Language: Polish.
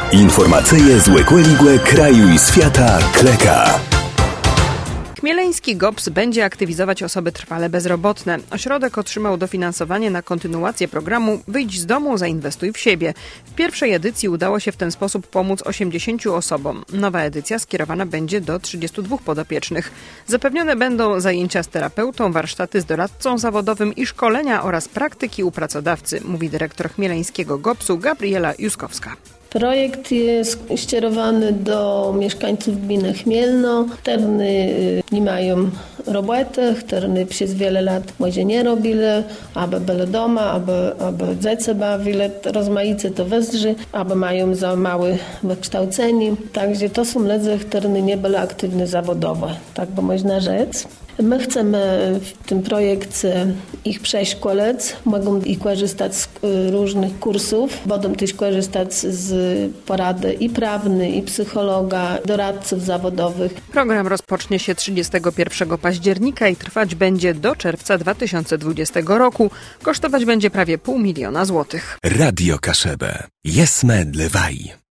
Informacyje z Łekłe kraju i świata kleka. Chmieleński GOPS będzie aktywizować osoby trwale bezrobotne. Ośrodek otrzymał dofinansowanie na kontynuację programu Wyjdź z domu, zainwestuj w siebie. W pierwszej edycji udało się w ten sposób pomóc 80 osobom. Nowa edycja skierowana będzie do 32 podopiecznych. Zapewnione będą zajęcia z terapeutą, warsztaty z doradcą zawodowym i szkolenia oraz praktyki u pracodawcy, mówi dyrektor chmieleńskiego GOPS-u Gabriela Juskowska. Projekt jest skierowany do mieszkańców gminy Chmielno. Terny nie mają roboty, terny przez wiele lat może nie robili, aby byli doma, aby dzieci bawili, rozmaice to wędrzy, aby mają za małe wykształcenie. Także to są ludzie, którzy nie byli aktywni zawodowo, tak by można rzec. My chcemy w tym projekcie ich przeszkoleć, mogą i korzystać z różnych kursów, będą też korzystać z porady i prawnej, i psychologa, doradców zawodowych. Program rozpocznie się 31 października i trwać będzie do czerwca 2020 roku. Kosztować będzie prawie 500 000 złotych. Radio Kaszebę. Jesme dlewaj.